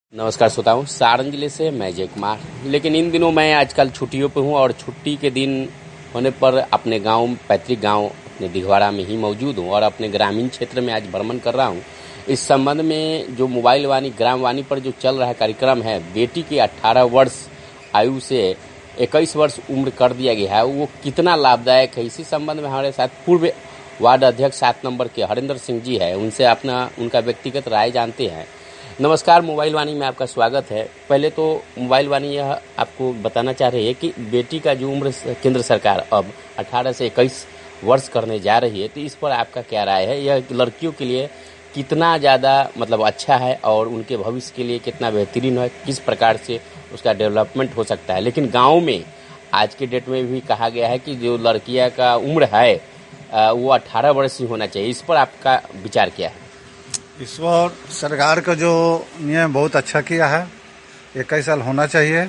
नमस्कार श्रोताओं, सारण जिले से मैं जय कुमार। लेकिन इन दिनों मैं आजकल छुट्टियों पे हूँ और छुट्टी के दिन होने पर अपने गांव, पैतृक गांव अपने दिघवाड़ा में ही मौजूद हूँ और अपने ग्रामीण क्षेत्र में आज भ्रमण कर रहा हूँ। इस संबंध में जो मोबाइल वाणी, ग्राम वाणी पर जो चल रहा कार्यक्रम है, बेटी की 18 वर्ष आयु से 21 वर्ष उम्र कर दिया गया है, वो कितना लाभदायक है, इसी संबंध में हमारे साथ पूर्व वार्ड अध्यक्ष 7 नंबर के हरेंद्र सिंह जी है। उनसे उनका व्यक्तिगत राय जानते हैं। नमस्कार, मोबाइल वाणी में आपका स्वागत है। पहले तो मोबाइल वाणी यह आपको बताना चाह रही है कि बेटी का जो उम्र केंद्र सरकार अब 18 से 21 वर्ष करने जा रही है, तो इस पर आपका क्या राय है? यह लड़कियों के लिए कितना ज़्यादा अच्छा है और उनके भविष्य के लिए कितना बेहतरीन है, किस प्रकार से उसका डेवलपमेंट हो सकता है? लेकिन गाँव में आज के डेट में भी कहा गया है कि जो लड़कियाँ का उम्र है वो 18 वर्ष ही होना चाहिए। इस पर आपका विचार क्या है? इस बार सरकार का जो नियम बहुत अच्छा किया है, 21 साल होना चाहिए।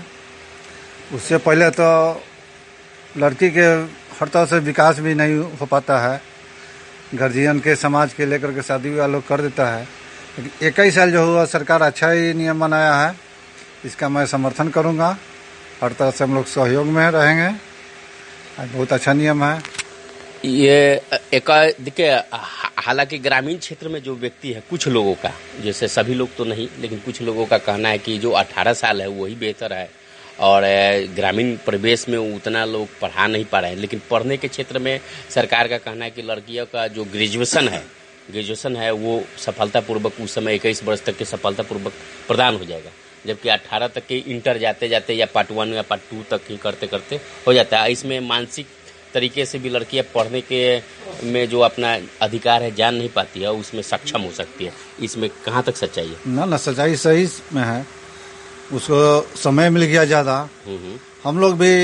उससे पहले तो लड़की के हर तरह से विकास भी नहीं हो पाता है, गार्जियन के समाज के लेकर के शादी वाला लोग कर देता है। लेकिन 21 साल जो हुआ, सरकार अच्छा ही नियम बनाया है, इसका मैं समर्थन करूंगा। हर तरह से हम लोग सहयोग में रहेंगे, बहुत अच्छा नियम है ये। देखिए, हालांकि ग्रामीण क्षेत्र में जो व्यक्ति है, कुछ लोगों का, जैसे सभी लोग तो नहीं, लेकिन कुछ लोगों का कहना है कि जो 18 साल है वही बेहतर है और ग्रामीण परिवेश में उतना लोग पढ़ा नहीं पा रहे हैं। लेकिन पढ़ने के क्षेत्र में सरकार का कहना है कि लड़कियों का जो ग्रेजुएशन है वो सफलतापूर्वक उस समय 21 वर्ष तक के सफलतापूर्वक प्रदान हो जाएगा, जबकि 18 तक के इंटर जाते जाते या पार्ट 1 या पार्ट 2 तक ही करते करते हो जाता है। इसमें मानसिक तरीके से भी लड़कियां पढ़ने के में जो अपना अधिकार है जान नहीं पाती है, उसमें सक्षम हो सकती है। इसमें कहाँ तक सच्चाई है? ना सच्चाई सही में है, उसको समय मिल गया ज़्यादा। हम लोग भी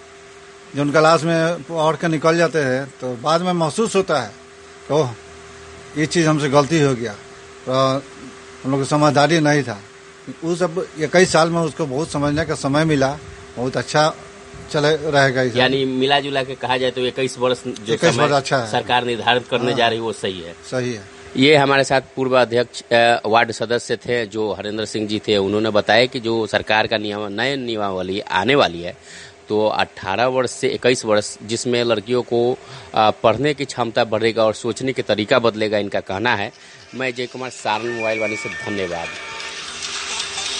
जो क्लास में पढ़ के निकल जाते हैं तो बाद में महसूस होता है तो ये चीज़ हमसे गलती हो गया, तो हम लोग को समझदारी नहीं था। उस सब 21 साल में उसको बहुत समझने का समय मिला, बहुत अच्छा चले रहेगा। यानी मिला जुला के कहा जाए तो 21 वर्ष जो समय अच्छा है, सरकार निर्धारित करने जा रही है, वो सही है। ये हमारे साथ पूर्व अध्यक्ष वार्ड सदस्य थे जो हरेंद्र सिंह जी थे। उन्होंने बताया कि जो सरकार का नए नियमावली आने वाली है, तो 18 वर्ष से 21 वर्ष, जिसमें लड़कियों को पढ़ने की क्षमता बढ़ेगा और सोचने के तरीका बदलेगा, इनका कहना है। मैं जय कुमार, सारण मोबाइल वाणी से, धन्यवाद।